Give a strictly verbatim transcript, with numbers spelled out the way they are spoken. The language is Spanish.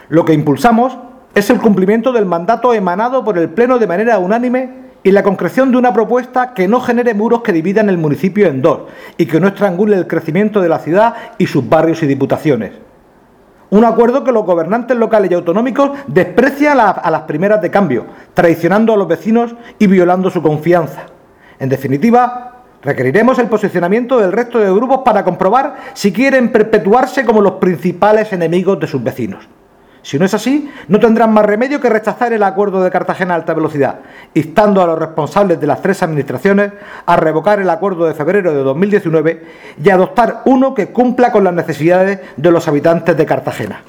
Lo que impulsamos es el cumplimiento del mandato emanado por el Pleno de manera unánime y la concreción de una propuesta que no genere muros que dividan el municipio en dos y que no estrangule el crecimiento de la ciudad y sus barrios y diputaciones. Un acuerdo que los gobernantes locales y autonómicos desprecian a, a las primeras de cambio, traicionando a los vecinos y violando su confianza. En definitiva, requeriremos el posicionamiento del resto de grupos para comprobar si quieren perpetuarse como los principales enemigos de sus vecinos. Si no es así, no tendrán más remedio que rechazar el acuerdo de Cartagena a alta velocidad, instando a los responsables de las tres administraciones a revocar el acuerdo de febrero de dos mil diecinueve y adoptar uno que cumpla con las necesidades de los habitantes de Cartagena.